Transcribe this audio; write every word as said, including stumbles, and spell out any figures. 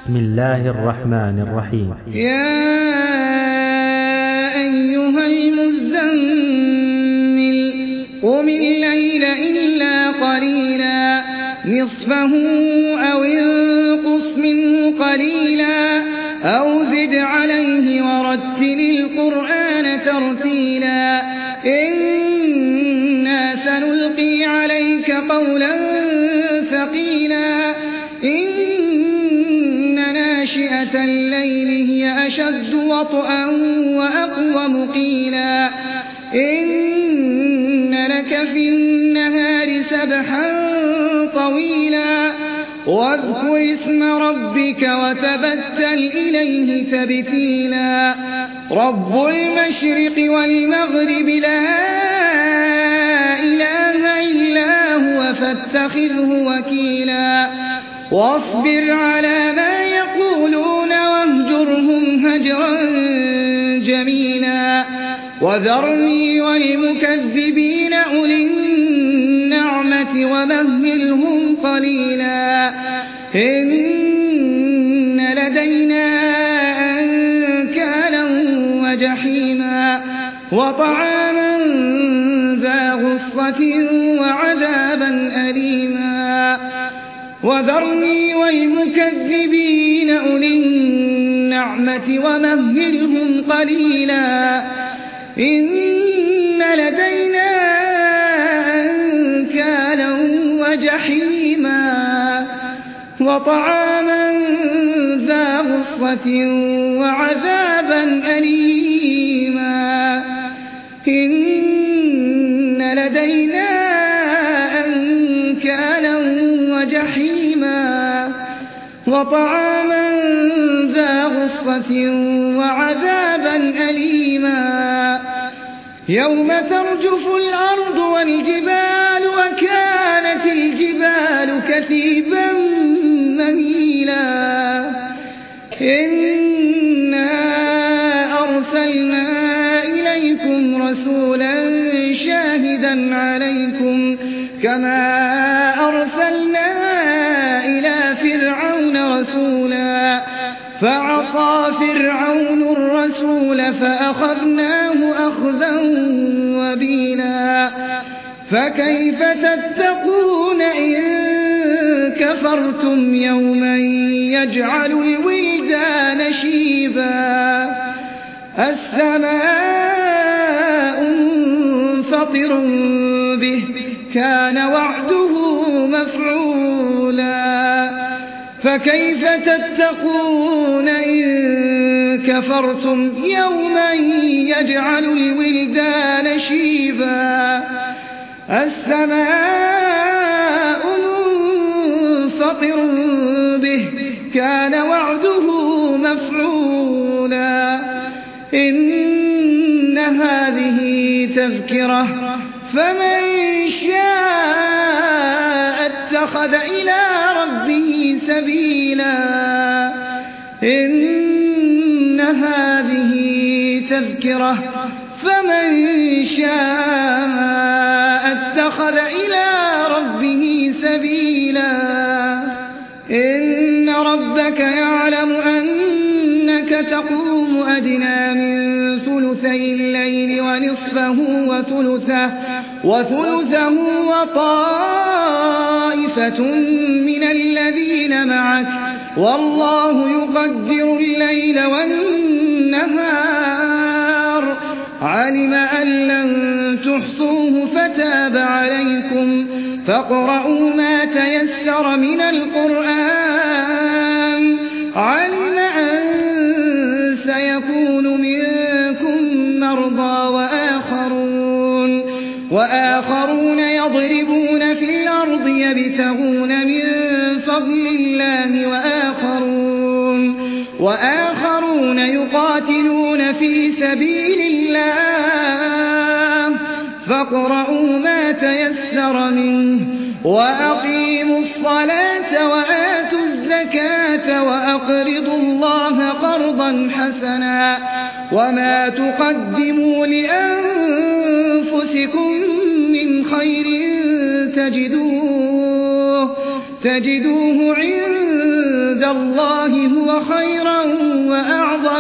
بسم الله الرحمن الرحيم. يا أيها المزمل قم الليل إلا قليلا نصفه أو انقص منه قليلا أو زد عليه ورتل القرآن ترتيلا إنا سنلقي عليك قولا ثقيلا إن ناشئة الليل هي أشد وطئا وأقوم قيلا إن لك في النهار سبحا طويلا واذكر اسم ربك وتبتل إليه تبتيلا رب المشرق والمغرب لا إله إلا هو فاتخذه وكيلا واصبر على ما يقولون واهجرهم هجرا جميلا وذرني والمكذبين أولي النعمة ومهلهم قليلا إن لدينا أنكالا وجحيما وطعاما ذا غصة وعذابا أليما وذرني والمكذبين أولي النعمة ومهلهم قليلا إن لدينا أنكالا وجحيما وطعاما ذا غصة وعذابا أليما إن لدينا أنكالا وجحيما وطعاما ذا غصة وعذابا أليما يوم ترجف الأرض والجبال وكانت الجبال كثيبا مهيلا إنا أرسلنا إليكم رسولا شاهدا عليكم كما أرسلنا إلى فرعون رسولا فعصى فرعون الرسول فأخذناه أخذا وبيلا فكيف تتقون إن كفرتم يوما يجعل الولدان شيبا السماء منفطر به كان وعده مفعولا فكيف تتقون إن كفرتم يوما يجعل الولدان شيبا السماء منفطر به كان وعده مفعولا إن هذه تذكرة فمن شاء اتخذ إلى ربه سبيلا إن هذه تذكرة فمن شاء اتخذ إلى ربه سبيلا إن ربك يعلم أنك تقوم أدنى من ثلثي الليل ونصفه وثلثه, وثلثه وطائفة من الذين معك والله يقدر الليل والنهار علم أن لن تحصوه فتاب عليكم فاقرؤوا ما تيسر من القرآن علم أن سيكون منكم مرضى وآخرون, وآخرون يضربون في الأرض يبتغون من فضل الله وآخرون, وآخرون يقاتلون في سبيل الله فاقرؤوا ما تيسر منه وأقيموا الصلاة وآتوا الزكاة وأقرضوا الله قرضا حسنا وما تقدموا لأنفسكم من خير تجدوه تجدوه عند الله هو خيرا